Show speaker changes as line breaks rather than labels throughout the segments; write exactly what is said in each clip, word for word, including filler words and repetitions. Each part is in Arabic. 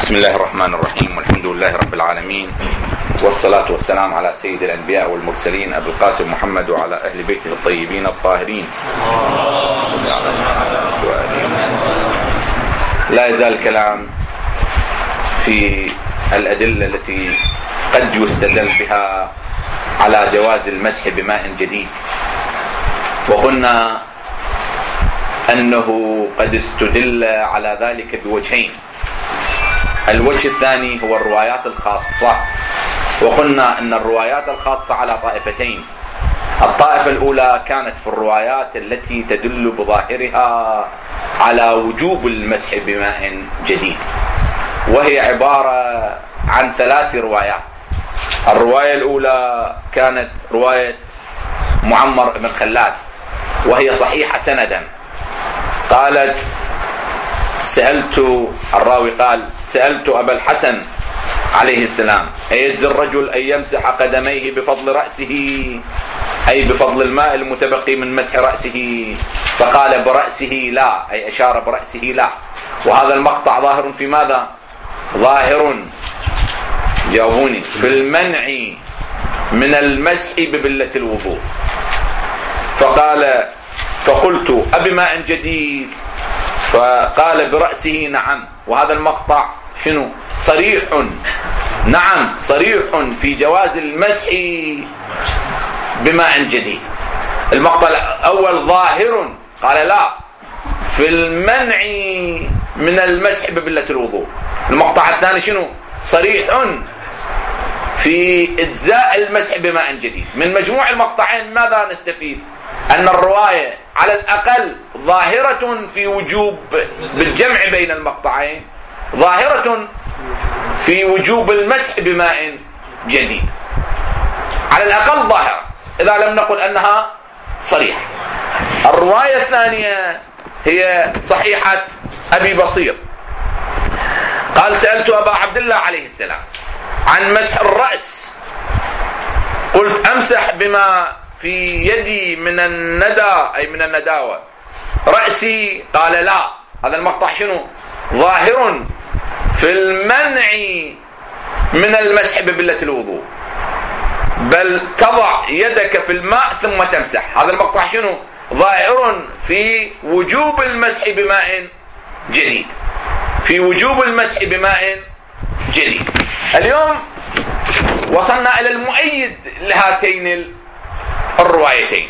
بسم الله الرحمن الرحيم، والحمد لله رب العالمين، والصلاة والسلام على سيد الأنبياء والمرسلين أبي القاسم محمد وعلى أهل بيته الطيبين الطاهرين. لا يزال الكلام في الأدلة التي قد يستدل بها على جواز المسح بماء جديد، وقلنا أنه قد استدل على ذلك بوجهين. الوجه الثاني هو الروايات الخاصة، وقلنا أن الروايات الخاصة على طائفتين. الطائفة الأولى كانت في الروايات التي تدل بظاهرها على وجوب المسح بماء جديد، وهي عبارة عن ثلاث روايات. الرواية الأولى كانت رواية معمر بن خلاد، وهي صحيحة سندا. قالت سألت الراوي قال سألت أبا الحسن عليه السلام: أيجزي الرجل أن يمسح قدميه بفضل رأسه، أي بفضل الماء المتبقي من مسح رأسه؟ فقال برأسه لا، أي أشار برأسه لا. وهذا المقطع ظاهر في ماذا؟ ظاهر جاوبوني في المنع من المسح ببلة الوضوء. فقال فقلت أبي ماء جديد؟ فقال برأسه نعم. وهذا المقطع شنو؟ صريح، نعم صريح في جواز المسح بماء جديد. المقطع الأول ظاهر، قال لا، في المنع من المسح ببلة الوضوء. المقطع الثاني شنو؟ صريح في إجزاء المسح بماء جديد. من مجموع المقطعين ماذا نستفيد؟ أن الرواية على الأقل ظاهرة في وجوب، بالجمع بين المقطعين ظاهرة في وجوب المسح بماء جديد، على الأقل ظاهرة، إذا لم نقل أنها صريحة. الرواية الثانية هي صحيحة أبي بصير، قال سألت أبا عبد الله عليه السلام عن مسح الرأس، قلت أمسح بما في يدي من الندى، أي من النداوة، رأسي؟ قال لا. هذا المقطع شنو؟ ظاهر في المنع من المسح ببلة الوضوء، بل تضع يدك في الماء ثم تمسح. هذا المقطع شنو؟ ظاهر في وجوب المسح بماء جديد، في وجوب المسح بماء جديد. اليوم وصلنا إلى المؤيد لهاتين الروايتين.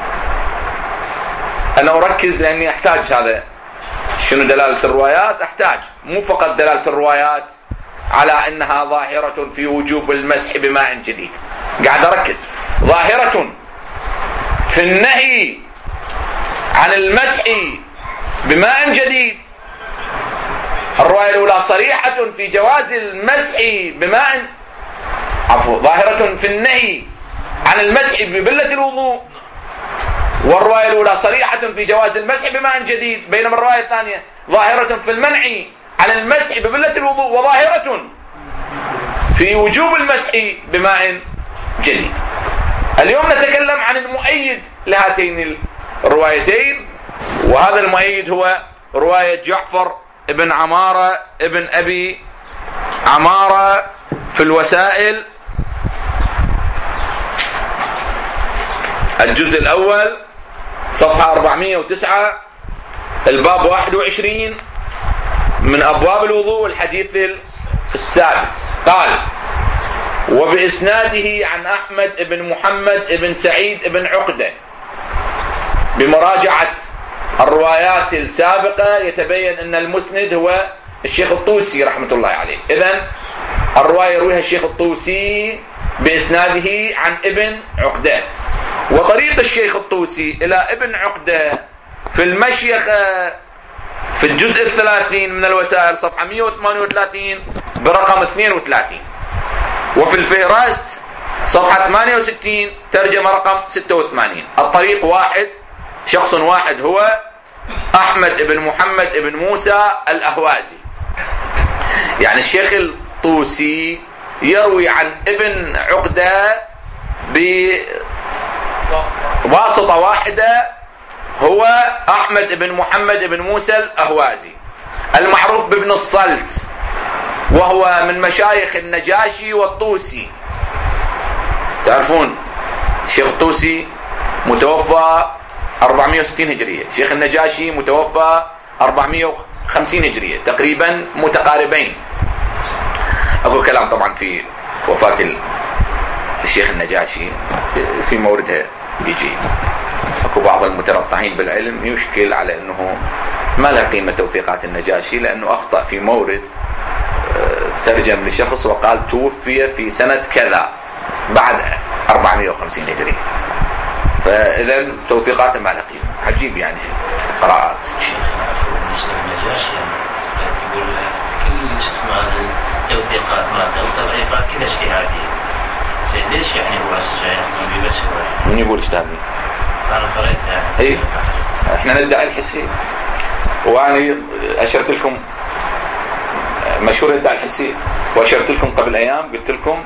أنا أركز لأني أحتاج هذا. شنو دلالة الروايات؟ أحتاج مو فقط دلالة الروايات على أنها ظاهرة في وجوب المسح بماء جديد، قاعد أركز ظاهرة في النهي عن المسح بماء جديد. الرواية الأولى صريحة في جواز المسح بماء عفوا ظاهرة في النهي عن المسح ببلة الوضوء، والرواية الأولى صريحة في جواز المسح بماء جديد، بينما الرواية الثانية ظاهرة في المنع عن المسح ببلة الوضوء وظاهرة في وجوب المسح بماء جديد. اليوم نتكلم عن المؤيد لهاتين الروايتين، وهذا المؤيد هو رواية جعفر ابن عمارة ابن أبي عمارة في الوسائل الجزء الأول صفحة أربعمائة وتسعة، الباب واحد وعشرين من أبواب الوضوء، الحديث السادس. قال وبإسناده عن أحمد بن محمد بن سعيد بن عقدة. بمراجعة الروايات السابقة يتبين أن المسند هو الشيخ الطوسي رحمة الله عليه. إذن الرواية يرويها الشيخ الطوسي بإسناده عن ابن عقدة. وطريق الشيخ الطوسي إلى ابن عقدة في المشيخة في الجزء الثلاثين من الوسائل صفحة مئة وثمانية وثلاثين برقم اثنين وثلاثين، وفي الفهرست صفحة ثمانية وستين ترجمة رقم ستة وثمانين. الطريق واحد، شخص واحد هو أحمد بن محمد بن موسى الأهوازي. يعني الشيخ الطوسي يروي عن ابن عقدة بواسطة واحدة، هو أحمد بن محمد بن موسى الأهوازي المعروف بابن الصلت. وهو من مشايخ النجاشي والطوسي. تعرفون الشيخ الطوسي متوفى أربعمائة وستين هجرية، شيخ النجاشي متوفى أربعمائة وخمسين هجرية، تقريبا متقاربين. أقول كلام طبعا في وفاة الشيخ النجاشي في موردها يجي. أكو بعض المتنطعين بالعلم يشكل على أنه ما له قيمة توثيقات النجاشي لأنه أخطأ في مورد، ترجم لشخص وقال توفي في سنة كذا بعد أربعمائة وخمسين هجرية، فإذا توثيقاته ما لها قيمة. عجيب يعني قراءات شيء.
بالنسبة للنجاشي يقول كل شو اسمه هذه التوثيقات مالته وتضعيفات كذا اجتهادية. زين ليش يعني هو أساسا ياخذون بس هو؟
من يقول اجتهادية؟
أنا قريتها.
إيه إحنا ندعي الحسي، وأنا أشرت لكم مشهور يدعي الحسي، وأشرت لكم قبل أيام قلت لكم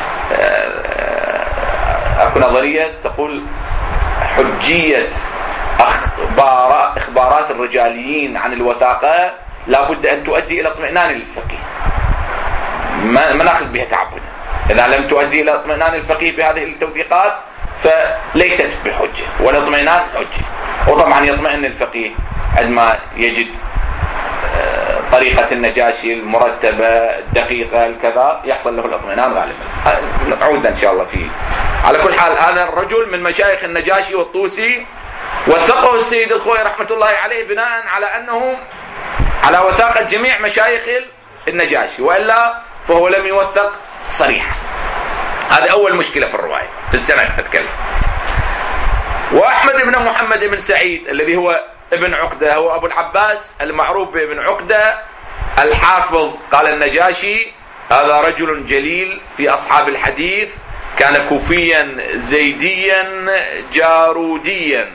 أكو نظرية تقول حجية أخبار إخبارات الرجاليين عن الوثاقة لابد أن تؤدي إلى اطمئنان الفقيه، ما, ما نأخذ بها تعبدا. إذا لم تؤدي إلى اطمئنان الفقيه بهذه التوثيقات فليست بحجة، والاطمئنان حجة. وطبعا يطمئن الفقيه عندما يجد طريقة النجاشي المرتبة الدقيقة الكذا يحصل له الاطمئنان غالبا. نعود إن شاء الله فيه. على كل حال هذا الرجل من مشايخ النجاشي والطوسي، وثقه السيد الخوئي رحمة الله عليه بناء على أنه على وثاقة جميع مشايخ النجاشي، وإلا فهو لم يوثق صريحا. هذا أول مشكلة في الرواية في السند أتكلم. وأحمد بن محمد بن سعيد الذي هو ابن عقدة، هو أبو العباس المعروف بابن عقدة الحافظ. قال النجاشي هذا رجل جليل في أصحاب الحديث، كان كوفيا زيديا جاروديا،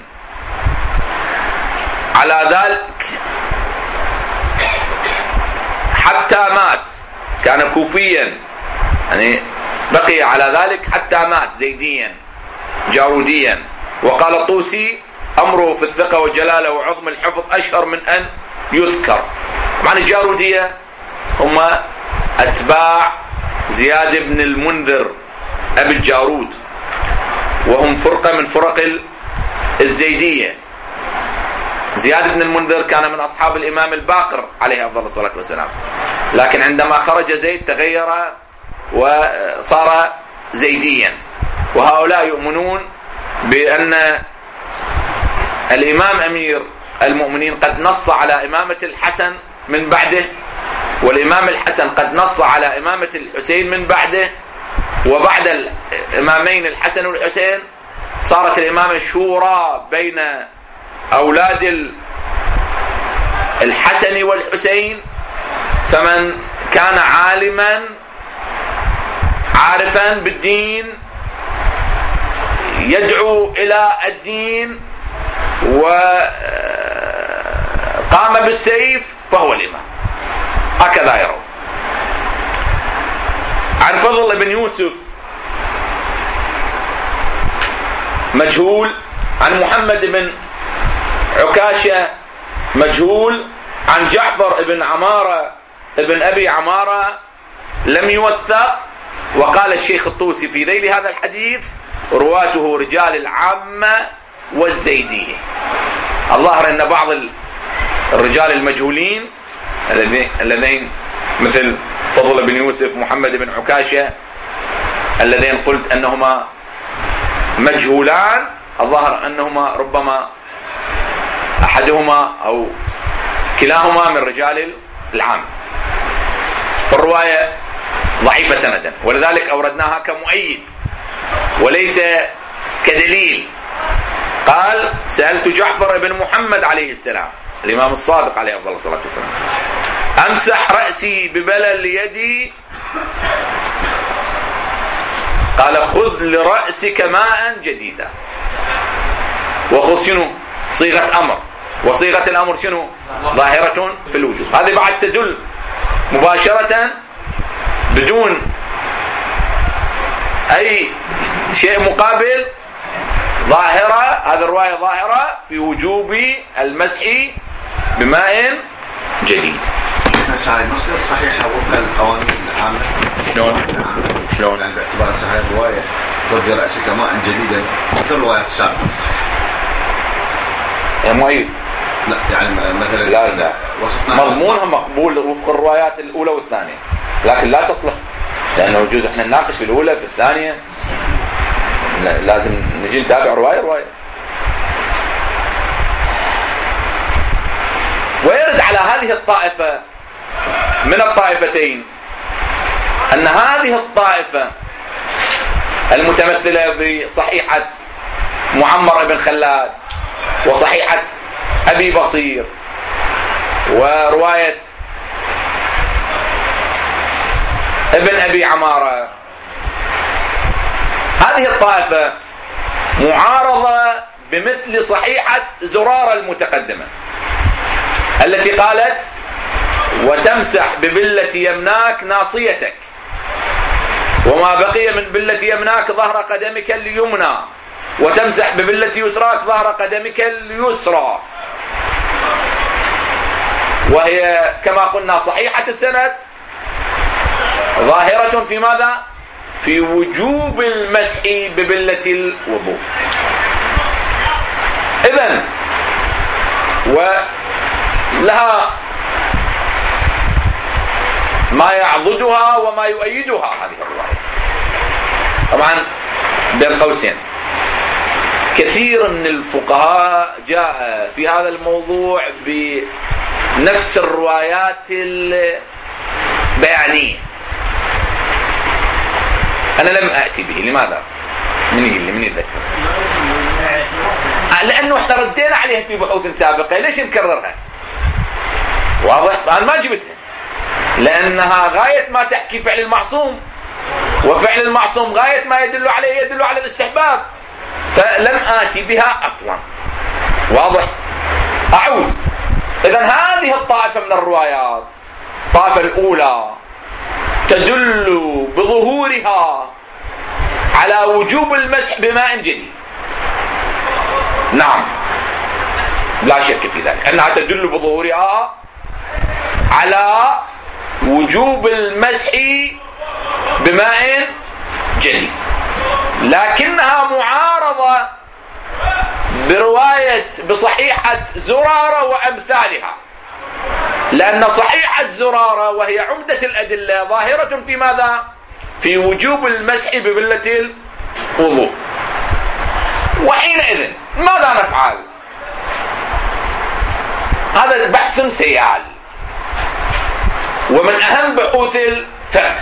على ذلك حتى مات. كان كوفيا يعني بقي على ذلك حتى مات زيديا جاروديا. وقال الطوسي أمره في الثقة والجلالة وعظم الحفظ أشهر من أن يذكر. معنى الجارودية هم أتباع زياد بن المنذر أبي الجارود، وهم فرقة من فرق الزيدية. زياد بن المنذر كان من أصحاب الإمام الباقر عليه أفضل الصلاة والسلام، لكن عندما خرج زيد تغير وصار زيديا. وهؤلاء يؤمنون بأن الإمام أمير المؤمنين قد نص على إمامة الحسن من بعده، والإمام الحسن قد نص على إمامة الحسين من بعده، وبعد الإمامين الحسن والحسين صارت الإمامة شورى بين أولاد الحسن والحسين. فمن كان عالما عارفا بالدين يدعو إلى الدين وقام بالسيف فهو الإمام، هكذا يرون. عن فضل بن يوسف مجهول، عن محمد بن عكاشة مجهول، عن جعفر بن عمارة ابن أبي عمارة لم يوثق. وقال الشيخ الطوسي في ذيل هذا الحديث رواته رجال العامة والزيدية. الظاهر أن بعض الرجال المجهولين الذين مثل فضل بن يوسف محمد بن عكاشة الذين قلت أنهما مجهولان، الظاهر أنهما ربما أحدهما أو كلاهما من رجال العام، فالرواية ضعيفة سندا، ولذلك أوردناها كمؤيد وليس كدليل. قال سألت جعفر بن محمد عليه السلام الإمام الصادق عليه أفضل الصلاة والسلام أمسح رأسي ببلل يدي؟ قال خذ لرأسك ماء جديدا. وخذ شنو؟ صيغة أمر، وصيغة الأمر شنو؟ ظاهرة في الوجوب. هذه بعد تدل مباشرة بدون أي شيء مقابل ظاهرة. هذه الرواية ظاهرة في وجوب المسح بماء جديد.
نصير صحيحة وفق القوانين
شلون؟ شلون؟
يعني باعتبار صحيح الرواية ترجع رأسك ماء جديدا مثل الروايات السابقة الصحيحة.
يا مؤيد.
لا يعني مثلا
لا لا مضمونها مقبول وفق الروايات الأولى والثانية، لكن لا تصلح، لأنه يجوز احنا نناقش في الأولى في الثانية، لازم نجي نتابع رواية رواية. ويرد على هذه الطائفة من الطائفتين أن هذه الطائفة المتمثلة بصحيحة معمر بن خلاد وصحيحة أبي بصير ورواية ابن أبي عمارة، هذه الطائفة معارضة بمثل صحيحة زرارة المتقدمة التي قالت وتمسح ببلة يمناك ناصيتك وما بقي من بلة يمناك ظهر قدمك اليمنى وتمسح ببلة يسراك ظهر قدمك اليسرى، وهي كما قلنا صحيحة السند ظاهرة في ماذا؟ في وجوب المسح ببلة الوضوء. إذن ولها ما يعضدها وما يؤيدها هذه الرواية. طبعا بين قوسين كثير من الفقهاء جاء في هذا الموضوع بنفس الروايات البيانية، أنا لم أأتي به. لماذا؟ من يقول لي؟ من يتذكر؟ لأنه احنا ردينا عليها في بحوث سابقة، ليش نكررها؟ واضح؟ فأنا ما جبتها لأنها غاية ما تحكي فعل المعصوم، وفعل المعصوم غاية ما يدل عليه يدل على الاستحباب، فلم آتي بها أصلا. واضح؟ أعود. إذن هذه الطائفة من الروايات، الطائفة الأولى تدل بظهورها على وجوب المسح بماء جديد. نعم لا شك في ذلك أنها تدل بظهورها على وجوب المسح بماء جديد، لكنها معارضة برواية بصحيحة زرارة وأمثالها، لأن صحيحة زرارة وهي عمدة الأدلة ظاهرة في ماذا؟ في وجوب المسح ببلة الوضوء. وحينئذ ماذا نفعل؟ هذا بحث سيال ومن أهم بحوث الفقه.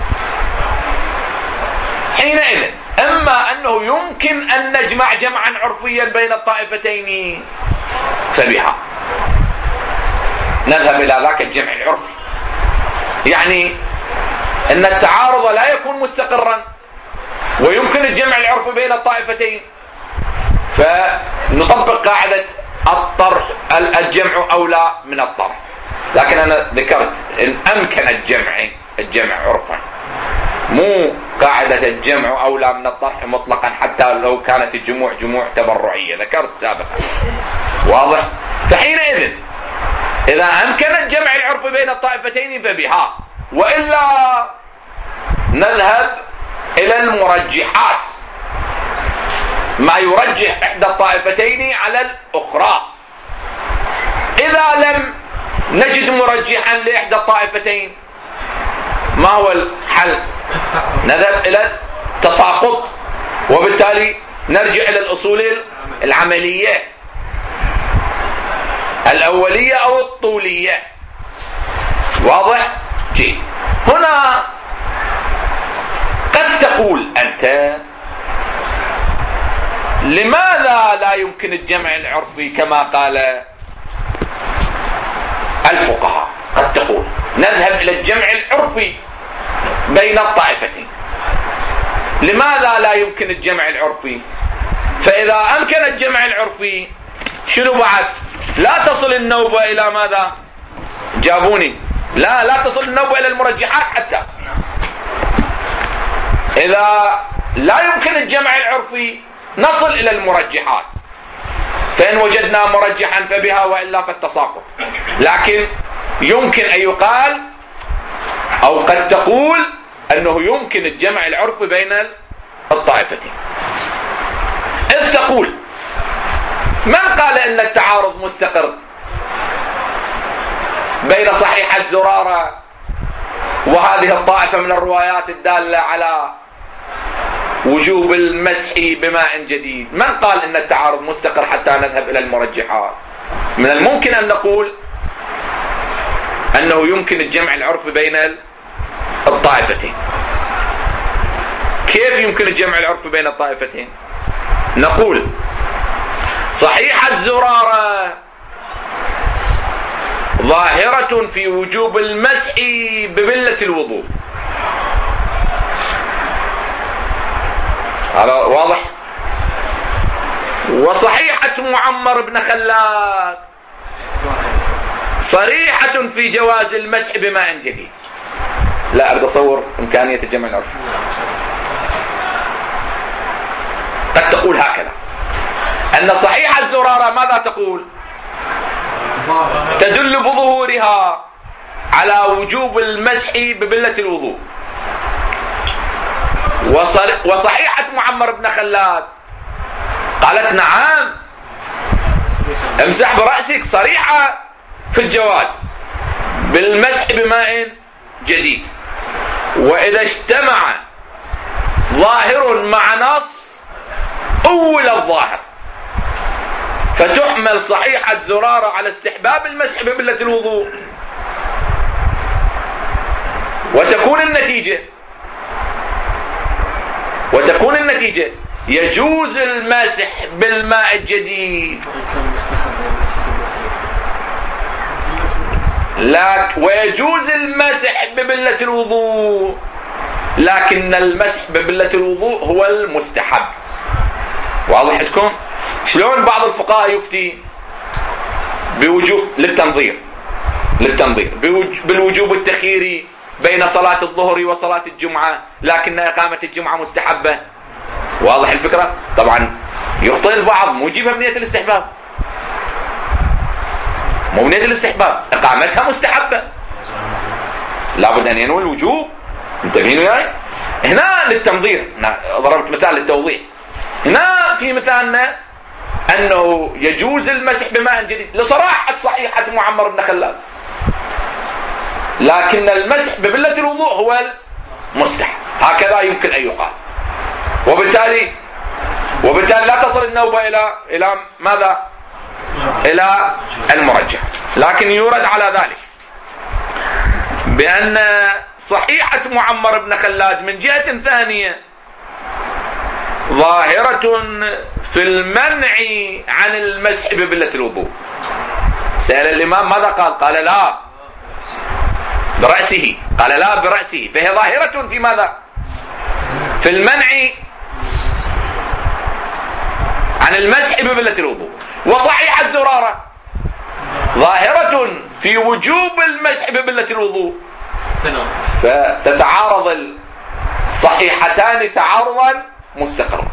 حينئذ أما أنه يمكن أن نجمع جمعا عرفيا بين الطائفتين فبها، نذهب إلى ذاك الجمع العرفي، يعني أن التعارض لا يكون مستقرا ويمكن الجمع العرفي بين الطائفتين، فنطبق قاعدة الطرح الجمع أولى من الطرح. لكن أنا ذكرت إن أمكن الجمع الجمع عرفا، مو قاعدة الجمع أولى من الطرح مطلقا حتى لو كانت الجموع جموع تبرعية، ذكرت سابقا. واضح؟ فحينئذ إذا أمكن الجمع العرفي بين الطائفتين فبها، وإلا نذهب إلى المرجحات، ما يرجح إحدى الطائفتين على الأخرى. إذا لم نجد مرجحا لإحدى الطائفتين ما هو الحل؟ نذهب إلى التساقط، وبالتالي نرجع إلى الأصول العملية الأولية أو الطولية. واضح؟ جيد. هنا قد تقول أنت لماذا لا يمكن الجمع العرفي كما قال الفقهاء؟ قد تقول نذهب إلى الجمع العرفي بين الطائفتين. لماذا لا يمكن الجمع العرفي؟ فإذا أمكن الجمع العرفي شنو بعد؟ لا تصل النوبة إلى ماذا؟ جابوني. لا لا تصل النوبة إلى المرجحات حتى. إذا لا يمكن الجمع العرفي نصل إلى المرجحات، فإن وجدنا مرجحا فبها وإلا فالتساقط. لكن يمكن أن يقال أو قد تقول أنه يمكن الجمع العرفي بين الطائفتين. إذ تقول من قال أن التعارض مستقر بين صحيحة زرارة وهذه الطائفة من الروايات الدالة على وجوب المسح بماء جديد؟ من قال أن التعارض مستقر حتى نذهب إلى المرجحات؟ من الممكن أن نقول أنه يمكن الجمع العرفي بين الطائفتين. كيف يمكن الجمع العرفي بين الطائفتين؟ نقول صحيحة زرارة ظاهرة في وجوب المسح ببلة الوضوء، هذا واضح. وصحيحة معمر بن خلاد صريحة في جواز المسح بماء جديد. لا أريد أصور إمكانية الجمع العرفي. قد تقول هكذا أن صحيحة زرارة ماذا تقول؟ تدل بظهورها على وجوب المسح ببلة الوضوء. وصحيحة معمر بن خلاد قالت نعم امسح برأسك، صريحة في الجواز بالمسح بماء جديد. وإذا اجتمع ظاهر مع نص أول الظاهر فتحمل صحيحة زرارة على استحباب المسح ببلة الوضوء، وتكون النتيجة وتكون النتيجة يجوز المسح بالماء الجديد لك ويجوز المسح ببلة الوضوء، لكن المسح ببلة الوضوء هو المستحب. واضح عندكم؟ شلون بعض الفقهاء يفتي بوجوب للتنظير للتنظير بالوجوب التخييري بين صلاة الظهر وصلاة الجمعة، لكن إقامة الجمعة مستحبة. واضح الفكرة؟ طبعا يخطئ البعض، مو يجيبها بنية الاستحباب، مو بنية الاستحباب، إقامتها مستحبة، لابد أن ينوي الوجوب. انتبهين وياي؟ هنا للتنظير، ضربت مثال للتوضيح. هنا في مثالنا أنه يجوز المسح بماء جديد لصراحة صحيحة معمر بن خلاد، لكن المسح ببلة الوضوء هو المستحب، هكذا يمكن أن يقال. وبالتالي وبالتالي لا تصل النوبة إلى إلى ماذا؟ إلى المرجح. لكن يورد على ذلك بأن صحيحة معمر بن خلاد من جهة ثانية ظاهرة في المنع عن المسح ببلة الوضوء. سأل الإمام ماذا قال؟ قال لا برأسه، قال لا برأسه، فهي ظاهرة في ماذا؟ في المنع عن المسح ببلة الوضوء. وصحيحة زرارة ظاهرة في وجوب المسح ببلة الوضوء، فتتعارض الصحيحتان تعارضا مستقرا.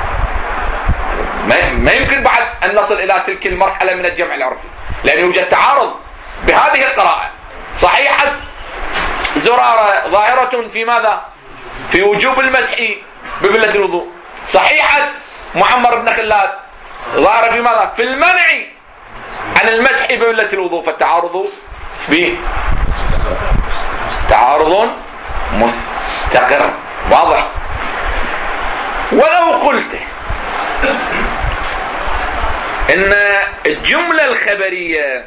ما يمكن بعد أن نصل إلى تلك المرحلة من الجمع العرفي، لأن يوجد تعارض بهذه القراءة. صحيحة زرارة ظاهرة في ماذا؟ في وجوب المسح ببلة الوضوء. صحيحة معمر بن خلاد ظاهرة في ماذا؟ في المنع عن المسح ببلة الوضوء، فالتعارض به تعارض مستقر واضح. ولو قلت إن الجملة الخبرية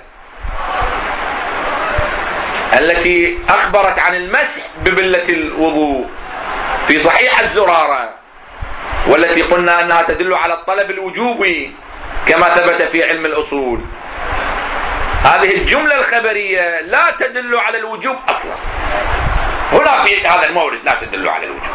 التي أخبرت عن المسح ببلة الوضوء في صحيح الزرارة، والتي قلنا أنها تدل على الطلب الوجوبي كما ثبت في علم الأصول، هذه الجملة الخبرية لا تدل على الوجوب أصلا. هنا في هذا المورد لا تدل على الوجوب.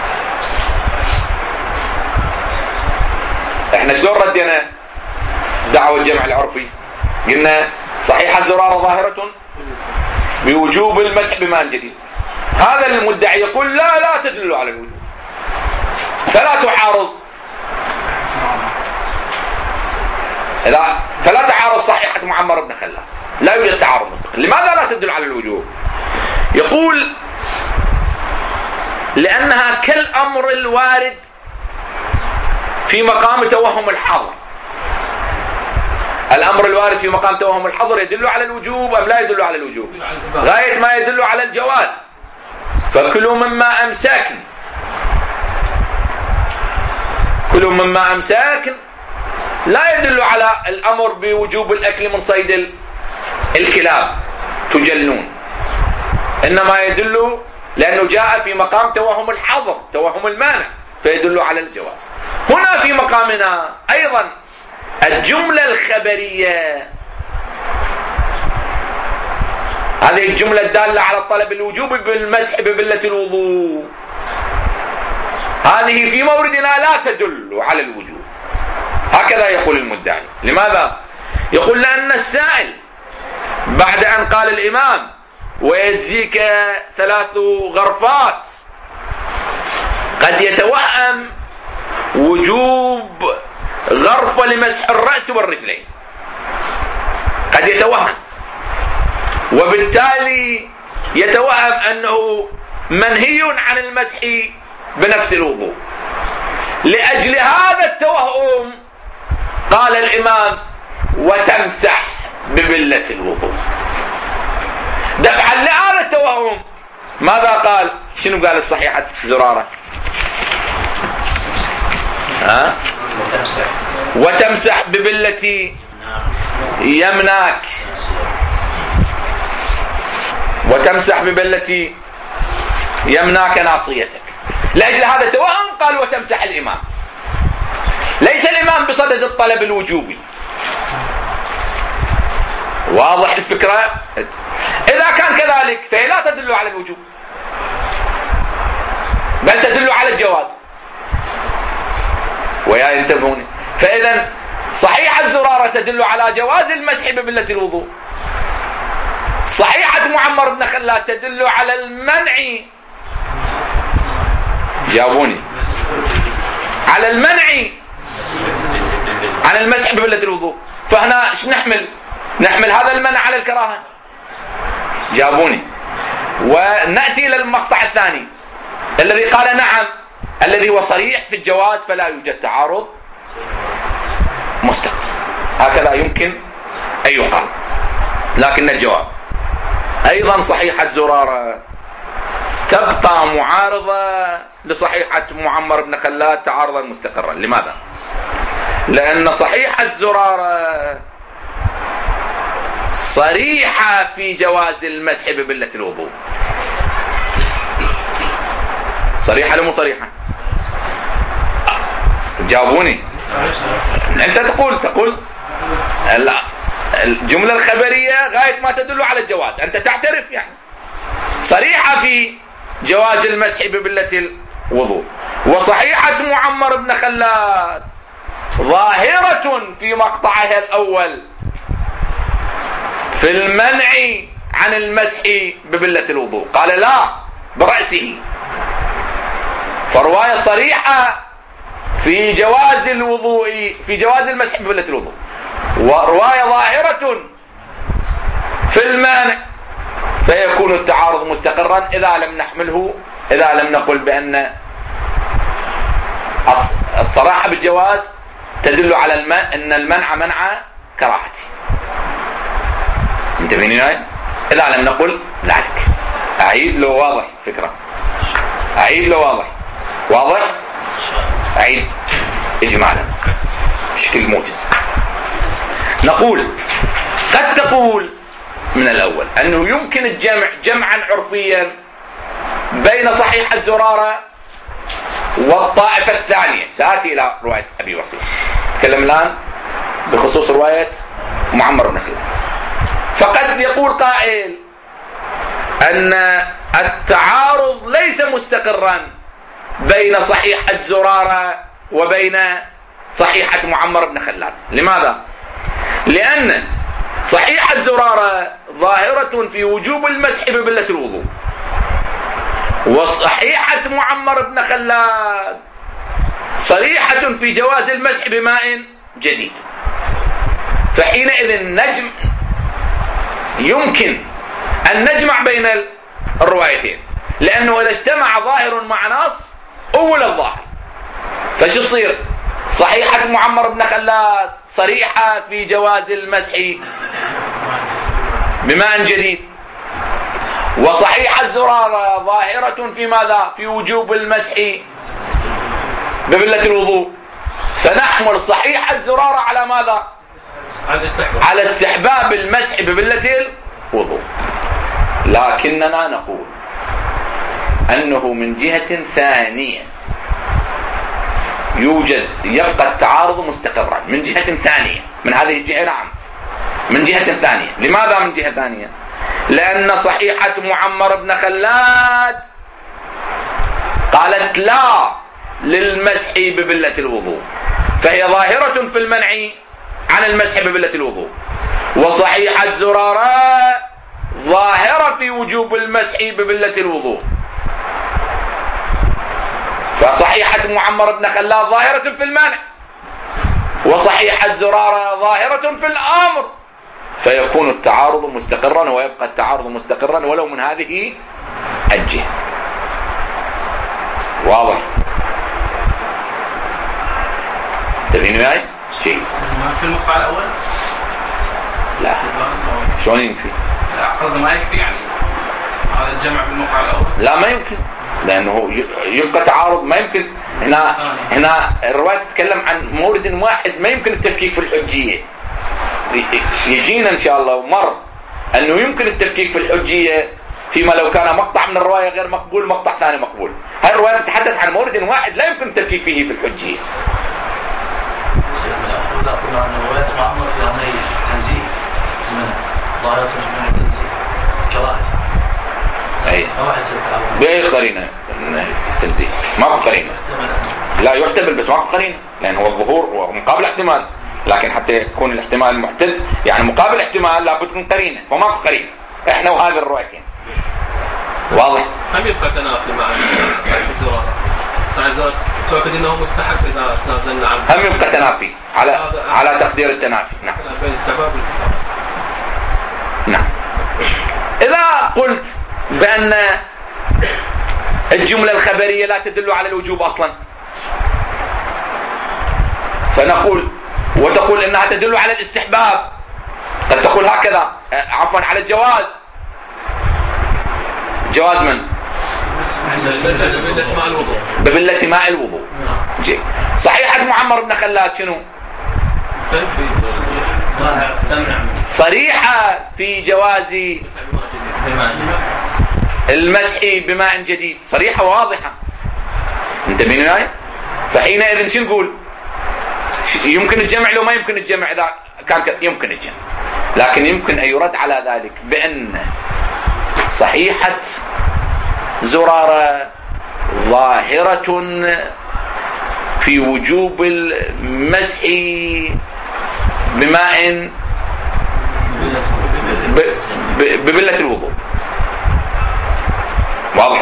احنا شلون ردينا دعوة الجمع العرفي؟ قلنا صحيح الزرارة ظاهرة بوجوب المسح بماء جديد. هذا المدعي يقول لا لا تدل على الوجوب، فلا تعارض لا فلا تعارض صحيحة معمر بن خلاد، لا يوجد تعارض مستقل. لماذا لا تدل على الوجوب؟ يقول لأنها كالأمر الوارد في مقام توهم الحظر. الأمر الوارد في مقام توهم الحظر يدل على الوجوب أم لا يدل على الوجوب؟ غاية ما يدل على الجواز. فكلوا مما أمساكن، كلوا مما أمساكن لا يدل على الأمر بوجوب الأكل من صيد الكلاب تجلون، إنما يدل لأنه جاء في مقام توهم الحظر، توهم المانع، فيدل على الجواز. هنا في مقامنا أيضا الجملة الخبرية، هذه الجملة الدالة على الطلب الوجوب بالمسح ببلة الوضوء، هذه في موردنا لا تدل على الوجوب، هكذا يقول المدعي. لماذا؟ يقول لأن السائل بعد أن قال الإمام ويجزيك ثلاث غرفات قد يتوهم وجوب غرفة لمسح الرأس والرجلين، قد يتوهم، وبالتالي يتوهم أنه منهي عن المسح بنفس الوضوء. لأجل هذا التوهم قال الإمام وتمسح ببلة الوضوء. دفعا لهذا التوهم ماذا قال؟ شنو قال الصحيحة زرارة؟ ها؟ وتمسح وتمسح ببلة يمناك، وتمسح ببلة يمناك ناصيتك. لأجل هذا التوهم قال وتمسح الإمام، ليس الإمام بصدد الطلب الوجوبي. واضح الفكرة؟ إذا كان كذلك فهي لا تدل على الوجوب بل تدل على الجواز. ويا ينتبهون، فإذا صحيحة زرارة تدل على جواز المسح ببلة الوضوء، صحيحة معمر بن خلاد تدل على المنع، جاوبوني، على المنع عن المسح ببلة الوضوء. فهنا ايش نحمل؟ نحمل هذا المنع على الكراهة، جاوبوني. ونأتي إلى المقطع الثاني الذي قال نعم، الذي هو صريح في الجواز فلا يوجد تعارض مستقر، هكذا يمكن أن يقال. لكن الجواب أيضا صحيحة زرارة تبقى معارضة لصحيحة معمر بن خلاد تعارضا مستقرا. لماذا؟ لأن صحيحة زرارة صريحة في جواز المسح ببلة الوضوء. صريحة ولا مو صريحة؟ جاوبوني. أنت تقول تقول لا، الجملة الخبرية غاية ما تدل على الجواز، أنت تعترف يعني صريحة في جواز المسح ببلة الوضوء. وصحيحة معمر بن خلاد ظاهرة في مقطعها الأول في المنع عن المسح ببلة الوضوء، قال لا برأسه، فرواية صريحة في جواز الوضوء، في جواز المسح ببلة الوضوء، ورواية ظاهرة في المانع، فيكون التعارض مستقرا إذا لم نحمله، إذا لم نقل بأن الصراحة بالجواز تدل على المنع، أن المنع منع كراهته. انتبهين هاي؟ إذا لم نقل ذلك. أعيد لو واضح فكرة، أعيد لو واضح واضح أعيد إجمالا بشكل موجز. نقول قد تقول من الأول أنه يمكن الجمع جمعا عرفيا بين صحيحة زرارة والطائفة الثانية. سآتي إلى رواية أبي وصيح، تكلم الآن بخصوص رواية معمر بن خلاد. فقد يقول قائل أن التعارض ليس مستقرا بين صحيحة زرارة وبين صحيحة معمر بن خلاد. لماذا؟ لأن صحيحة زرارة ظاهرة في وجوب المسح ببلة الوضوء، وصحيحة معمر بن خلاد صريحة في جواز المسح بماء جديد. فحينئذ نجم يمكن أن نجمع بين الروايتين، لأنه إذا اجتمع ظاهر مع نص أول الظاهر. فش يصير؟ صحيحة معمر بن خلاد صريحة في جواز المسح بماء جديد، وصحيحة زرارة ظاهرة في ماذا؟ في وجوب المسح ببلة الوضوء. فنحمل صحيحة زرارة على ماذا؟ على استحباب المسح ببلة الوضوء. لكننا نقول أنه من جهة ثانية يوجد يبقى التعارض مستقرا من جهة ثانية، من هذه الجهة نعم من جهة ثانية. لماذا من جهة ثانية؟ لأن صحيحة معمر بن خلاد قالت لا للمسح ببلة الوضوء، فهي ظاهرة في المنع عن المسح ببلة الوضوء. وصحيحة زرارة ظاهرة في وجوب المسح ببلة الوضوء. فصحيحة معمر بن خلاد ظاهرة في المنع، وصحيحة زرارة ظاهرة في الأمر، فيكون التعارض مستقرا، ويبقى التعارض مستقرا ولو من هذه الجهة. واضح؟ تبين معي؟ شيء
ما في المقطع الأول؟
لا. شلون ينفي؟
أخذ ما يكفي يعني هذا الجمع بالمقطع الأول؟
لا ما يمكن، لأنه يبقى تعارض. ما يمكن. هنا هنا الرواية تتكلم عن مورد واحد، ما يمكن التفكيك في الحجية. يجينا إن شاء الله مر أنه يمكن التفكيك في الحجية فيما لو كان مقطع من الرواية غير مقبول مقطع ثاني مقبول. هذه الرواية تتحدث عن مورد واحد لا يمكن التفكيك فيه في الحجية.
إذا قلنا أن رواية معمر في أمر تنزيل من ظاهرة من التنزيل كواحد
أي
ما أحس
بأي قرينة تنزيل؟ ما قرينة، لا يحتمل بس ما قرينة، لأن هو الظهور ومقابل احتمال، لكن حتى يكون الاحتمال محتد يعني مقابل احتمال لابد من قرينة، فما قرينة احنا وهذه الروايتين. واضح؟
هم يبقى تنافي مع صحيح الزرارة. صحيح الزرارة تؤكد انه مستحب اذا تنازلنا عنه.
هم يبقى تنافي على على تقدير التنافي. نعم.
بين السبب والكفار.
نعم. إذا قلت بأن الجملة الخبرية لا تدل على الوجوب أصلا، فنقول وتقول إنها تدل على الاستحباب، قد تقول هكذا عفوا على الجواز. جواز من؟
ببلة ماء الوضوء.
ببلة ماء الوضوء. جي. صحيحة معمر بن خلاد شنو؟ صريحة في جواز المسح بماء جديد، صريحة واضحة. انتبهين معي؟ فحينئذ شو نقول؟ يمكن الجمع لو ما يمكن الجمع، إذا كان يمكن الجمع، لكن يمكن أن يرد على ذلك بأن صحيحة زرارة ظاهرة في وجوب المسح بماء ببلة الوضوء. واضح؟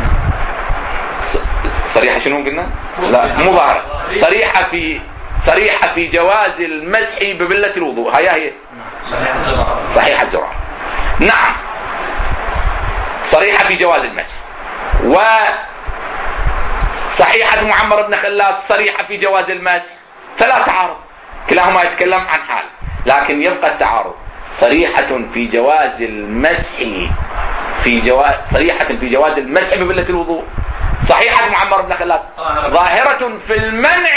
صريحة شنو قلنا؟ لا مو ظاهرة، صريحة في صريحة في جواز المسح ببلة الوضوء. هيا هي صحيحة زرارة. نعم صريحة في جواز المسح. وصحيحة معمر بن خلاد صريحة في جواز المسح، فلا تعارض، كلاهما يتكلم عن حال، لكن يبقى التعارض. صريحة في جواز المسح في جواز صريحة في جواز المسح ببلة الوضوء. صحيحة معمر بن خلاد ظاهرة في المنع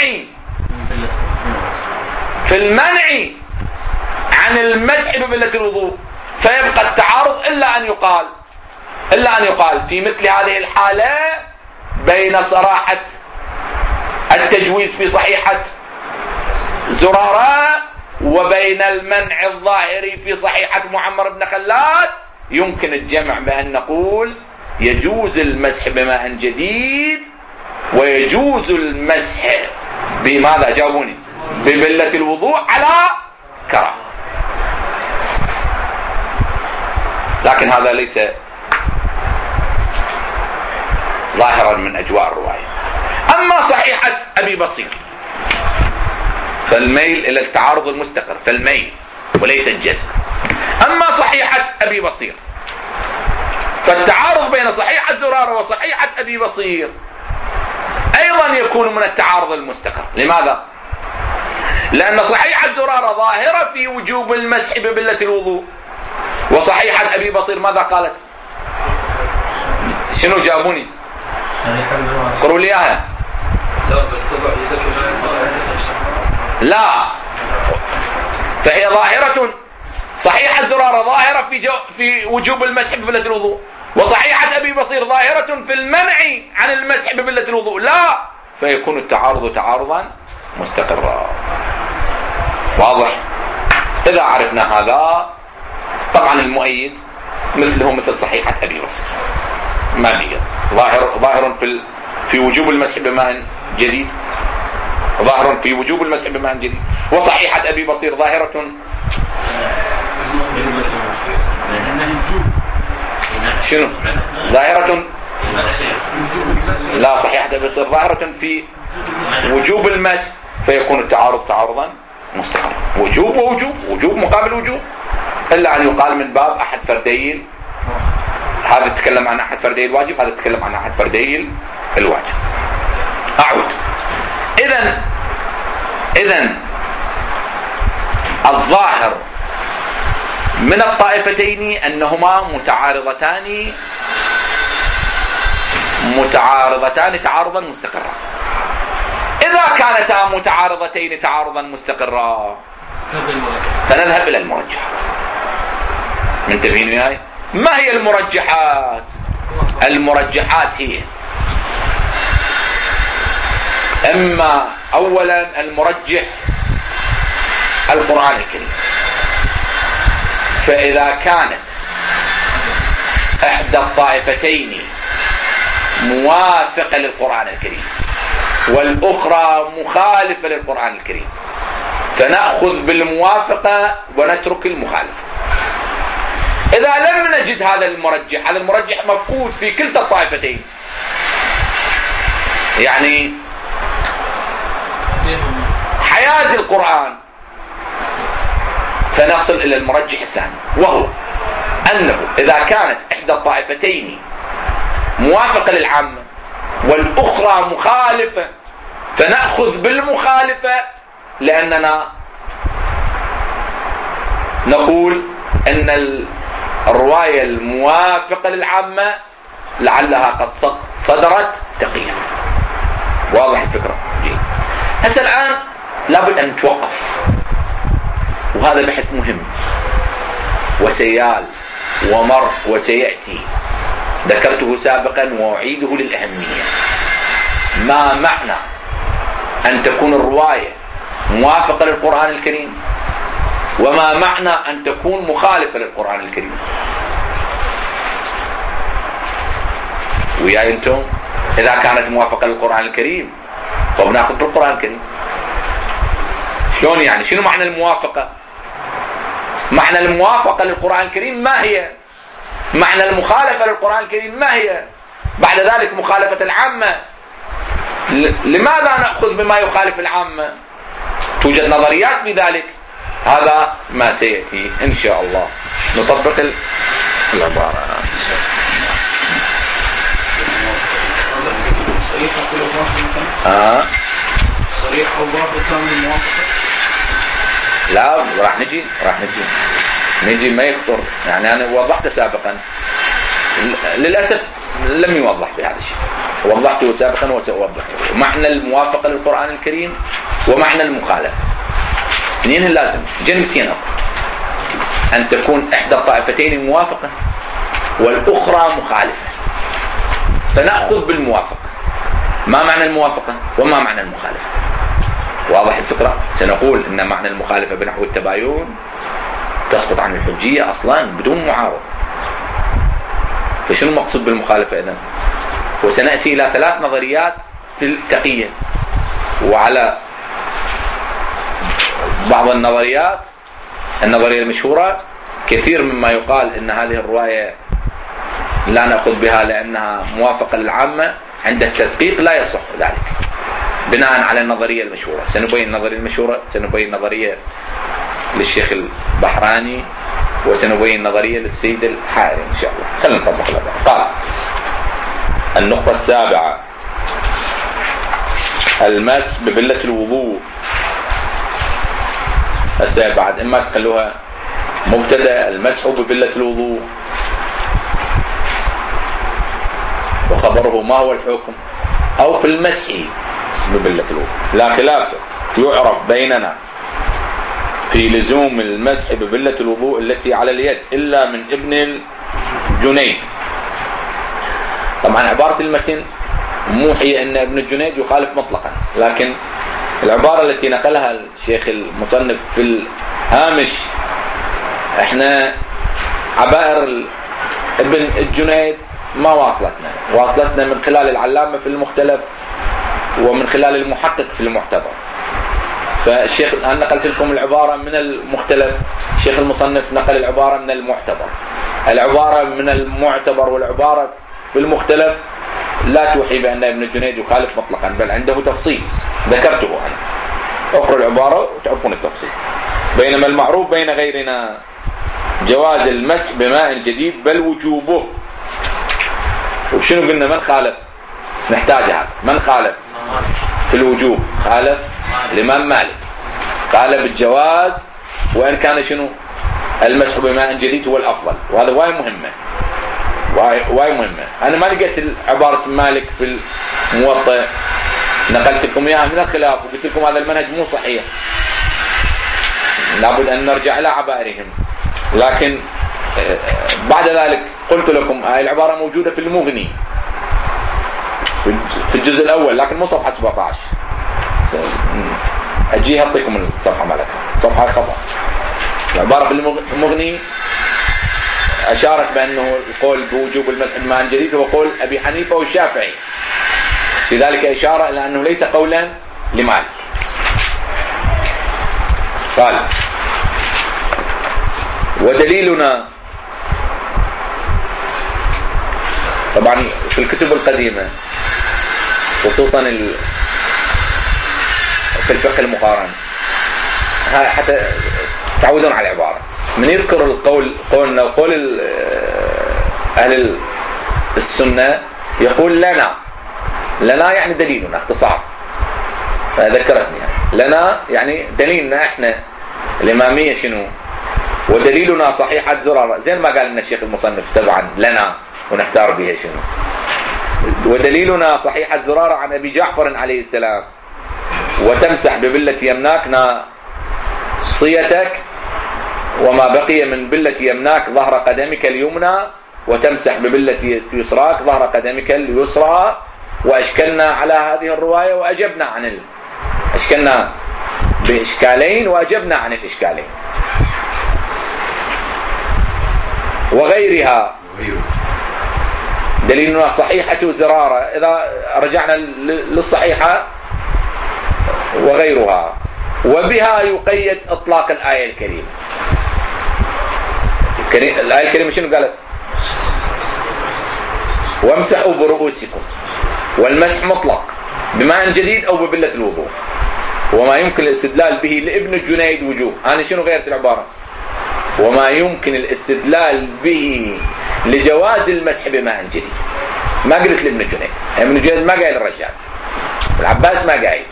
في المنع عن المسح ببلة الوضوء، فيبقى التعارض إلا أن يقال إلا أن يقال في مثل هذه الحالة بين صراحة التجويز في صحيحة زرارة وبين المنع الظاهري في صحيحة معمر بن خلاد، يمكن الجمع بأن نقول يجوز المسح بماء جديد ويجوز المسح بماذا؟ جاوبوني. ببلة الوضوء على كراهة. لكن هذا ليس ظاهرا من أجواء الرواية. أما صحيحة أبي بصير فالميل إلى التعارض المستقر، فالميل وليس الجزم. أما صحيحة أبي بصير فالتعارض بين صحيحة زرارة وصحيحة أبي بصير أيضا يكون من التعارض المستقر. لماذا؟ لأن صحيحة زرارة ظاهرة في وجوب المسح ببلة الوضوء، وصحيحة أبي بصير ماذا قالت؟ شنو جابوني؟ قروا لي إياها. لا، فهي ظاهرة، صحيحة زرارة ظاهرة في جو في وجوب المسح ببلة الوضوء، وصحيحة أبي بصير ظاهرة في المنع عن المسح ببلة الوضوء. لا، فيكون التعارض تعارضا مستقرا. واضح؟ إذا عرفنا هذا طبعا المؤيد مثله مثل صحيحة أبي بصير ما بيقى ظاهر ظاهر في ال... في وجوب المسح بماء جديد، ظاهر في وجوب المسح بماء جديد. وصحيحة أبي بصير ظاهرة شنو؟ ظاهرة لا، صحيحة أبي بصير ظاهرة في وجوب المسح، فيكون التعارض تعارضا مستقرا. وجوب ووجوب، وجوب مقابل وجوب، إلا أن يقال من باب أحد فردي، هذا تتكلم عن أحد فردي الواجب، هذا تتكلم عن أحد فردي الواجب. أعود. إذن إذن الظاهر من الطائفتين أنهما متعارضتان متعارضتان تعارضا مستقرا. إذا كانتا متعارضتين تعارضا مستقرا فنذهب إلى المرجحات. منتبهين وياي؟ ما هي المرجحات؟ المرجحات هي إما أولا المرجح القرآن الكريم، فإذا كانت إحدى الطائفتين موافقة للقرآن الكريم والأخرى مخالفة للقرآن الكريم فنأخذ بالموافقة ونترك المخالفة. إذا لم نجد هذا المرجح، هذا المرجح مفقود في كلتا الطائفتين، يعني حياد القرآن، فنصل إلى المرجح الثاني، وهو أنه إذا كانت إحدى الطائفتين موافقة للعامة والأخرى مخالفة فنأخذ بالمخالفة، لأننا نقول أن الرواية الموافقة للعامة لعلها قد صدرت تقية. واضح الفكرة؟ جيد. هسه الآن لابد أن نتوقف، وهذا بحث مهم وسيال ومر وسيأتي، ذكرته سابقا وأعيده للأهمية. ما معنى أن تكون الرواية موافقة للقرآن الكريم، وما معنى أن تكون مخالفة للقرآن الكريم؟ ويا أنتم إذا كانت موافقة للقرآن الكريم فبناخذ بالقرآن الكريم. شلون يعني؟ شنو معنى الموافقة؟ معنى الموافقة للقرآن الكريم ما هي؟ معنى المخالفة للقرآن الكريم ما هي؟ بعد ذلك مخالفة العامة، لماذا نأخذ بما يخالف العامة؟ توجد نظريات في ذلك، هذا ما سيأتي إن شاء الله. نطبق العبارة. آه.
صريح الله كامل الموافقة؟
لا، راح نجي راح نجي نجي ما يخطر، يعني أنا وضحت سابقا، للأسف لم يوضح بهذا الشيء، وضحته سابقا وسأوضح معنى الموافقة للقرآن الكريم ومعنى المخالفة. اثنين لازم جنبتين، أن تكون إحدى الطائفتين موافقة والأخرى مخالفة، فنأخذ بالموافقة. ما معنى الموافقة وما معنى المخالفة؟ واضح الفكرة؟ سنقول إن معنى المخالفة بنحو التباين تسقط عن الحجية أصلا بدون معارض. فشنو المقصود بالمخالفة إذن؟ وسنأتي إلى ثلاث نظريات في التقية، وعلى بعض النظريات النظرية المشهورة كثير مما يقال إن هذه الرواية لا نأخذ بها لأنها موافقة للعامة، عند التدقيق لا يصح ذلك بناء على النظرية المشهورة. سنبين النظرية المشهورة، سنبين نظرية للشيخ البحراني وسنبين نظرية للسيد الحائري إن شاء الله. خلينا نطبق العبارة. قال النقطة السابعة المسح ببلة الوضوء. هسه بعد إما تخلوها مبتدأ المسح ببلة الوضوء وخبره ما هو الحكم، أو في المسح ببلة الوضوء. لا خلاف يعرف بيننا في لزوم المسح ببلة الوضوء التي على اليد إلا من ابن الجنيد. طبعا عبارة المتن موحية أن ابن الجنيد يخالف مطلقا، لكن العبارة التي نقلها الشيخ المصنف في الهامش احنا عبائر ابن الجنيد ما واصلتنا، واصلتنا من خلال العلامة في المختلف ومن خلال المحقق في المعتبر. فالشيخ أنا نقلت لكم العبارة من المختلف، الشيخ المصنف نقل العبارة من المعتبر. العبارة من المعتبر والعبارة في المختلف لا توحي بأن ابن الجنيد يخالف مطلقا، بل عنده تفصيل ذكرته أنا. اقرأوا العبارة وتعرفون التفصيل. بينما المعروف بين غيرنا جواز المسح بماء جديد بل وجوبه. وشنو قلنا؟ من خالف؟ نحتاجها. من خالف في الوجوب؟ خالف الإمام مالك، قال بالجواز وإن كان شنو المسح بماء جديد هو الأفضل. وهذا واي مهمة، واي, واي مهمة. أنا ما لقيت عبارة مالك في الموطأ، نقلت لكم إياها من الخلاف وقلت لكم هذا المنهج مو صحيح، لابد أن نرجع إلى عبائرهم. لكن بعد ذلك قلت لكم هاي العبارة موجودة في المغني في الجزء الأول، لكن مو صفحة سبعة عشر. أجي أعطيكم الصفحة مالتها، الصفحة خطأ. العبارة في المغني أشارت بأنه القول بوجوب المسح بماء جديد هو قول أبي حنيفة والشافعي، في ذلك إشارة إلى أنه ليس قولا لمالك. قال ودليلنا، طبعا في الكتب القديمة خصوصا في الفقه المقارن حتى تعودون على العبارة من يذكر القول قولنا وقول أهل السنة يقول لنا. لنا يعني دليلنا اختصار، ذكرتني يعني. لنا يعني دليلنا احنا الإمامية شنو، ودليلنا صحيحة زرارة. زين ما قال لنا الشيخ المصنف طبعا لنا ونحتار بها شنو. ودليلنا صحيحة زرارة عن أبي جعفر عليه السلام وتمسح ببلة يمناك ناصيتك وما بقي من بلة يمناك ظهر قدمك اليمنى وتمسح ببلة يسراك ظهر قدمك اليسرى. وأشكلنا على هذه الرواية وأجبنا عن ال... أشكلنا بإشكالين وأجبنا عن الإشكالين. وغيرها دليلنا صحيحة زرارة، إذا رجعنا للصحيحة وغيرها. وبها يقيد إطلاق الآية الكريمة. الآية الكريمة شنو قالت؟ وامسحوا برؤوسكم. والمسح مطلق بماء جديد أو ببلة الوضوء، وما يمكن الاستدلال به لابن الجنيد وجوه. أنا شنو غيرت العبارة؟ وما يمكن الاستدلال به لجواز المسح بماء جديد. ما قلت لابن الجنيد، ابن الجنيد ما قايل الرجال، العباس ما قايل،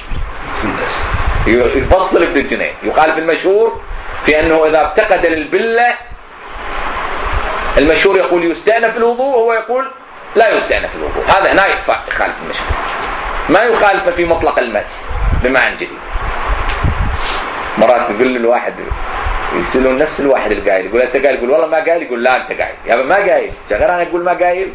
يفصل ابن الجنيد يخالف المشهور في أنه إذا افتقد البلة المشهور يقول يستأنف الوضوء، هو يقول لا يستأنف الوضوء. هذا هنا يخالف المشهور، ما يخالف في مطلق المسح بماء جديد. مرات تقول الواحد يسألون نفس الواحد القايل، يقول أنت قايل، يقول والله ما قايل، يقول لا أنت قايل. يا ما قايل شغل أنا أقول ما قايل.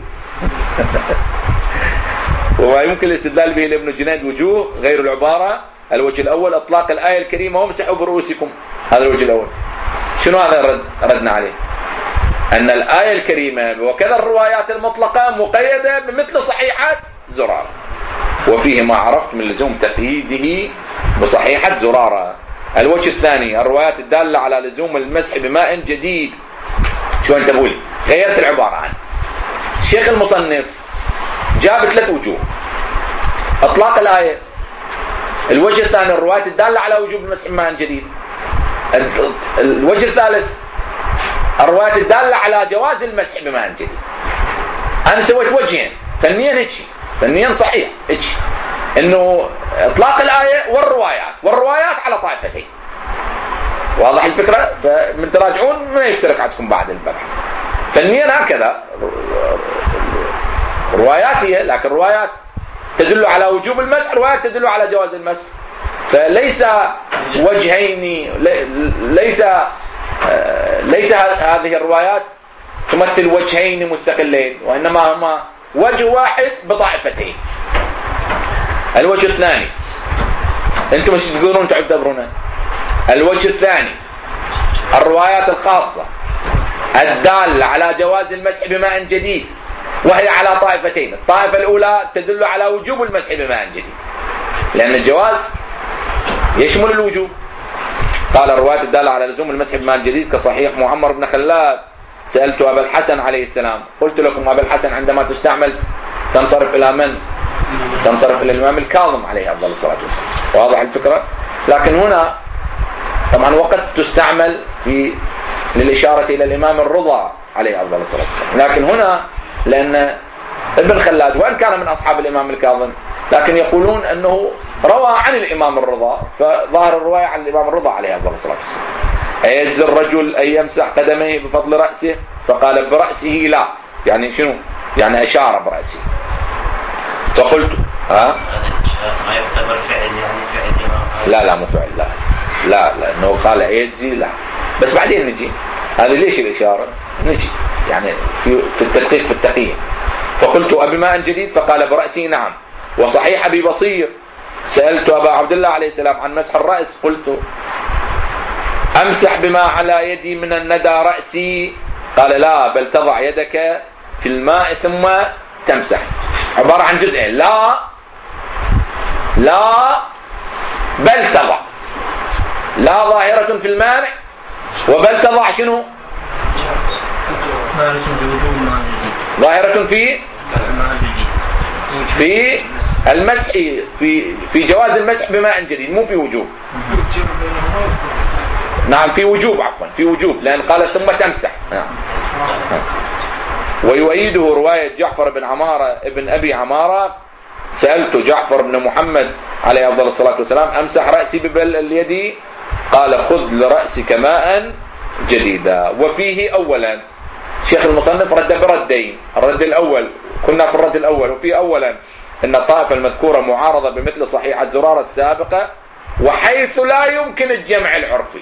وما يمكن الاستدلال به لابن الجنيد وجوه غير العبارة. الوجه الأول إطلاق الآية الكريمة وامسحوا برؤوسكم، هذا الوجه الأول. شنو هذا رد ردنا عليه؟ أن الآية الكريمة وكذا الروايات المطلقة مقيدة بمثل صحيحة زرارة، وفيه ما عرفت من لزوم تقييده بصحيحة زرارة. الوجه الثاني الروايات الدالة على لزوم المسح بماء جديد. شو أنت تقول؟ غيرت العبارة عنه. الشيخ المصنف جاب ثلاث وجوه: إطلاق الآية، الوجه الثاني الروايات الدالة على وجوب المسح بماء جديد، الوجه الثالث الروايات الدالة على جواز المسح بماء جديد. أنا سويت وجهين فنيا هيك فنيا صحيح هيك إنه إطلاق الآية والروايات والروايات على طائفتين. واضح الفكرة؟ فمن تراجعون ما يفترق عندكم بعد البحث. فنيا هكذا روايات هي، لكن روايات تدل على وجوب المسح، روايات تدل على جواز المسح. فليس وجهين، ليس ليس هذه الروايات تمثل وجهين مستقلين، وإنما هما وجه واحد بطائفتين. الوجه الثاني أنتم مش تقولون تعتبرونه. الوجه الثاني الروايات الخاصة الدالة على جواز المسح بماء جديد، وهي على طائفتين. الطائفة الأولى تدل على وجوب المسح بماء جديد، لأن الجواز يشمل الوجوب. قال الروايات الدالة على لزوم المسح بماء جديد كصحيح معمر بن خلاد سألت أبا الحسن عليه السلام قلت لكم أبا الحسن عندما تستعمل تنصرف إلى من؟ تنصرف إلى الإمام الكاظم عليه أفضل الصلاة والسلام. واضح الفكرة؟ لكن هنا طبعا وقت تستعمل في للإشارة إلى الإمام الرضا عليه أفضل الصلاة والسلام، لكن هنا لأن ابن خلاد وإن كان من أصحاب الإمام الكاظم لكن يقولون أنه روى عن الإمام الرضا، فظاهر الرواية عن الإمام الرضا عليه أفضل الصلاة والسلام. أيجزي الرجل أن يمسح قدميه بفضل رأسه؟ فقال برأسه لا، يعني شنو؟ يعني أشار برأسه. فقلت ها؟
ما يعتبر فعل، يعني فعل إمام.
لا لا مو فعل، لا لا لأنه قال أيجزي لا، بس بعدين نجي هذا ليش الإشارة؟ نجي يعني في في التدقيق في التقييم. فقلت أبي ماء جديد؟ فقال برأسي نعم. وصحيح أبي بصير سألت أبا عبد الله عليه السلام عن مسح الرأس قلت أمسح بما على يدي من الندى رأسي؟ قال لا، بل تضع يدك في الماء ثم تمسح. عبارة عن جزئين، لا لا بل تضع، لا ظاهرة في المانع، وبل تضع شنو؟ ظاهرة في في المسح، في في جواز المسح بماء جديد، مو في وجوب. نعم في وجوب، عفوا في وجوب، لأن قال ثم تمسح. نعم. ويؤيده رواية جعفر بن عمارة ابن أبي عمارة سألت جعفر بن محمد عليه أفضل الصلاة والسلام أمسح رأسي ببل اليد؟ قال خذ لرأسك ماء جديدا. وفيه أولا شيخ المصنف رد بردين. الرد الأول كنا في الرد الأول، وفي أولا أن الطائفة المذكورة معارضة بمثل صحيحة زرارة السابقة، وحيث لا يمكن الجمع العرفي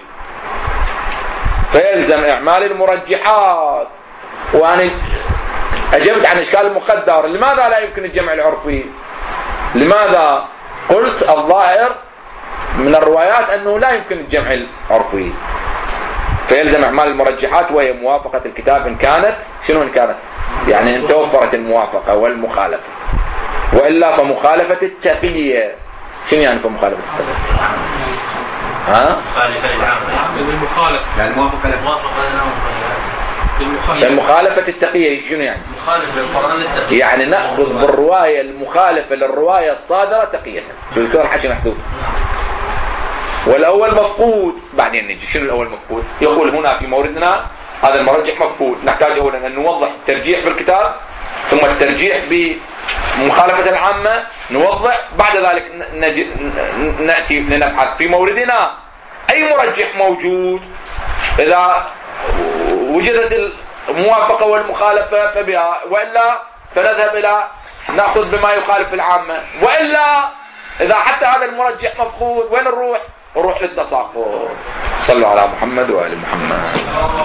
فيلزم إعمال المرجحات. وأنا أجبت عن إشكال المقدر، لماذا لا يمكن الجمع العرفي؟ لماذا؟ قلت الظاهر من الروايات أنه لا يمكن الجمع العرفي، فيلزم إعمال المرجحات وهي موافقة الكتاب إن كانت شنو إن كانت؟ يعني إن توفرت الموافقة والمخالفة، وإلا فمخالفة التقية. شنو يعني فمخالفة التقية؟ ها؟
مخالفة للعامة،
المخالفة
يعني موافقة
المخالفة التقية شنو يعني؟
مخالفة للقرآن للتقية،
يعني نأخذ بالرواية المخالفة للرواية الصادرة تقية. شو يكون حكي محذوف؟ والأول مفقود. بعدين نجي شنو الأول مفقود؟ يقول هنا في موردنا هذا المرجح مفقود، نحتاج أولا أن نوضح الترجيح بالكتاب، ثم الترجيح بمخالفة العامة نوضح، بعد ذلك نجي نأتي لنبحث في موردنا أي مرجح موجود. إذا وجدت الموافقة والمخالفة فبها، وإلا فنذهب إلى نأخذ بما يخالف العامة، وإلا إذا حتى هذا المرجح مفقود وين نروح؟ نروح للتساقط. صلوا على محمد وآل محمد.